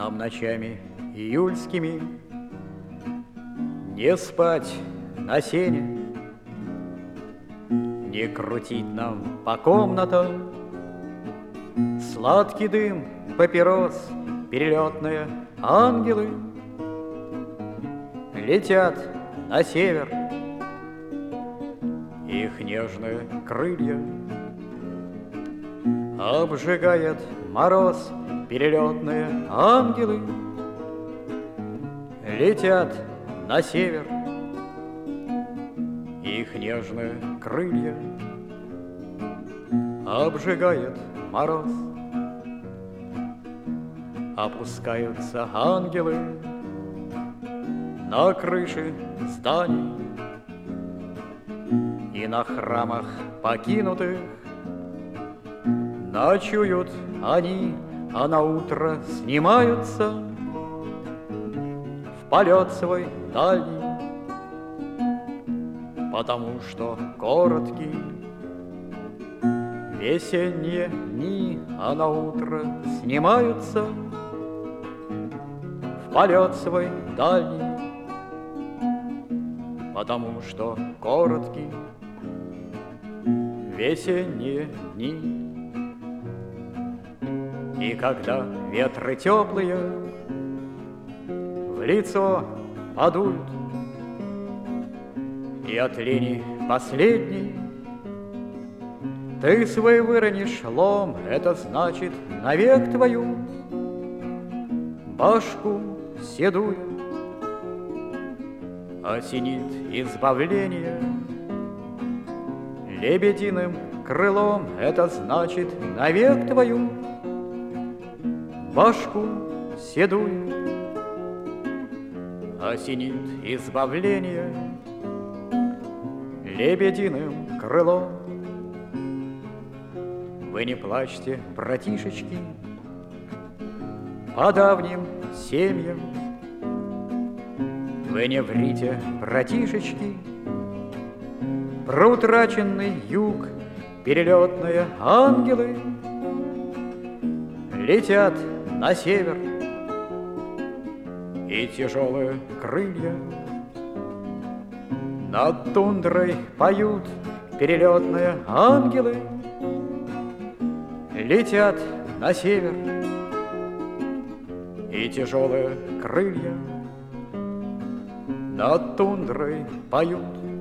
нам ночами июльскими не спать на сене, не крутить нам по комнатам сладкий дым папирос, перелетные ангелы летят на север, их нежные крылья обжигает мороз, перелетные ангелы летят на север, их нежные крылья обжигает мороз. Опускаются ангелы на крыши зданий и на храмах покинутых ночуют они, а на утро снимаются в полет свой дальний, потому что короткий весенние дни, а на утро снимаются в полет свой дальний, потому что короткий весенние дни. И когда ветры теплые в лицо подуют, и от лени последней ты свой выронишь лом, это значит навек твою башку седую осенит избавление лебединым крылом, это значит навек твою башку седую осенит избавление лебединым крылом. Вы не плачьте, братишечки, по давним семьям. Вы не врите, братишечки, про утраченный юг. Перелетные ангелы летят на север, и тяжелые крылья над тундрой поют. Перелетные ангелы летят на север, и тяжелые крылья над тундрой поют.